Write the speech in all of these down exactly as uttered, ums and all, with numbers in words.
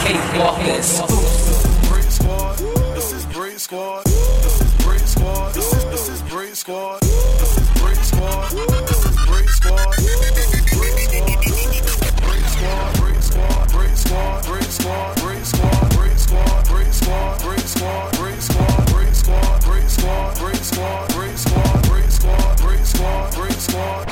Cakewalk exclusive. Brick Squad. This is Brick Squad. This is Brick Squad. This is this is Brick Squad. This is Brick Squad. This is Brick Squad. Brick Squad. Brick Squad. Brick Squad. Brick Squad. Brick Squad. Brick Squad. Brick Squad. Brick Squad. Brick Squad. Brick Squad. Brick Squad. Brick Squad. Brick Squad. Brick Squad. Brick Squad. Brick Squad.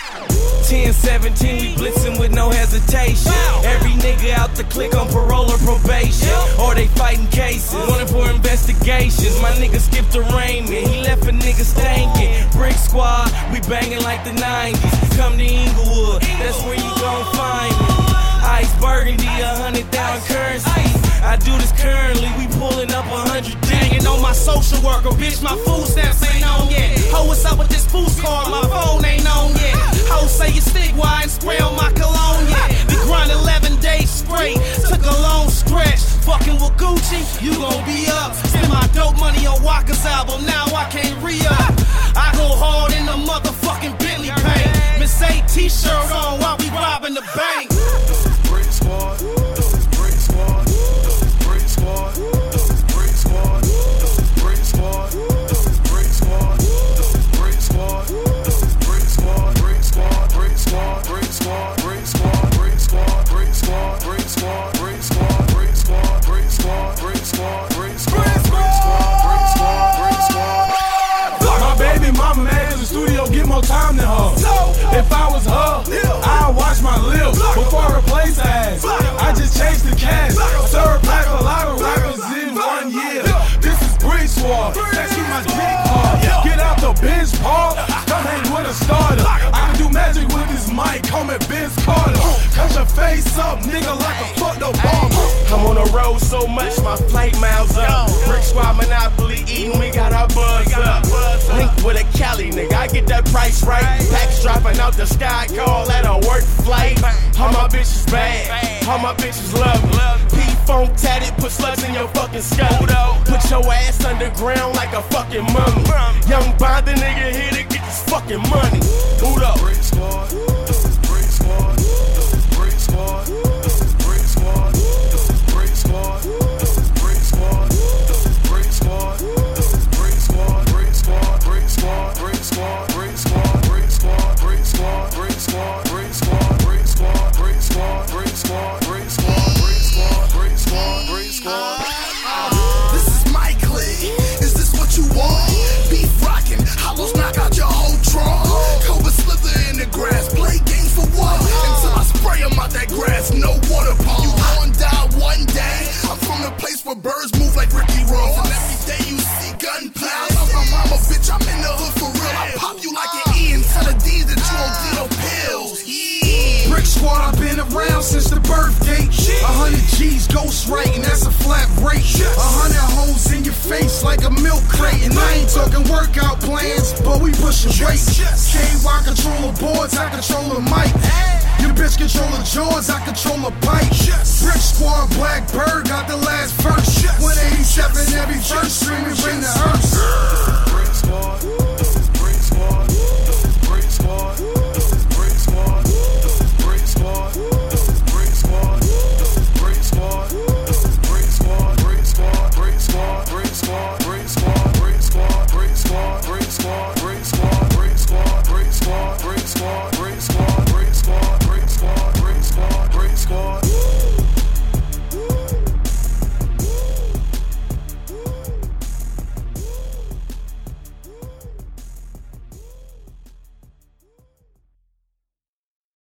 ten seventeen, we blitzing with no hesitation. Every nigga out the click on parole or probation, or they fighting cases, wanted for investigations. My nigga skipped arraignment, he left a nigga stankin'. Brick Squad, we banging like the nineties. Come to Inglewood, that's where you gon' find me. Ice Burgundy, a hundred thousand currency. I do this currently, we pulling up a hundred Dangin' on my social worker, bitch, my food stamps ain't on yet. Ho, what's up with this boost card? My phone ain't on yet. Ho, say you stick wide and spray on my cologne yet. We grind eleven days straight, took a long stretch. Fucking with Gucci, you gon' be up. Spend my dope money on Walker's album, now I can't re-up. I go hard in the motherfucking Bentley paint. Miss A t-shirt on while we robbing the bank. This is Brick Squad. This is Brick Squad. This is Brick Squad. This is Brick Squad. This is Brick Squad. This is Brick Squad. This is Brick Squad. This is Brick Squad. Brick Squad. Brick Squad. Brick Squad. Brick Squad. Brick Squad. Brick Squad. Brick Squad. Brick Squad. Brick Squad. Brick Squad. Brick Squad. Brick Squad. Brick Squad. Brick Squad. My baby mama mad cause the studio get more time than her. If I was her, I'd wash my lips before I replace ass. I just changed the cast. Third pack a lot of rappers in one year. This is Brick Squad. Let's keep my dick hard. Get out the bench, Paul. Come hang with a starter. I can do magic with this mic. Call me Vince Carter. Cut your face up, nigga, like a fucked up bomber. I'm on the road so much, my flight miles up. Brick Squad Monopoly eating, we got our buzz up. Link with a Cali nigga, I get that price right. Packs dropping out the sky, call that a work flight. All my bitches bad, all my bitches love me. P-Funk tatted, put slugs in your fucking skull. Put your ass underground like a fucking mummy. Young Bonda nigga here to get this fucking money. Boot up. Brick Squad. This is Brick Squad. This is Brick Squad. This is Brick Squad. This is Brick Squad. This is Brick Squad. This is Brick Squad. This is Brick Squad. Brick Squad. Brick Squad. Brick Squad. Brick Squad. Brick Squad. Brick Squad. Brick Squad. Brick Squad. Brick Squad. Brick Squad. Brick Squad. Brick Squad. Brick Squad. Brick Squad. Brick Squad. This is Mike Lee. Is this what you want? Beef rockin', hollows knock out your whole trunk. Cobra slither in the grass, play games for what? Until I spray 'em out that grass, no water pump. You gon' die one day. I'm from the place where birds move like Ricky Ross. And every day you see gunplay. Love my mama, bitch, I'm in the hood for real. I pop you like an E and tell the D that you don't do no pills. Yeah. Brick Squad, I've been around since the birth date. A hundred G's ghost writing, that's a flat rate. A hundred holes in your face like a milk crate. And I ain't talking workout plans, but we pushing weight. K Y control the boards, I control the mic. Your bitch control the jaws, I control the pipe. Brick Squad, Blackbird, got the last verse. one eighty-seven every verse, screaming bring the earth. Brick Squad.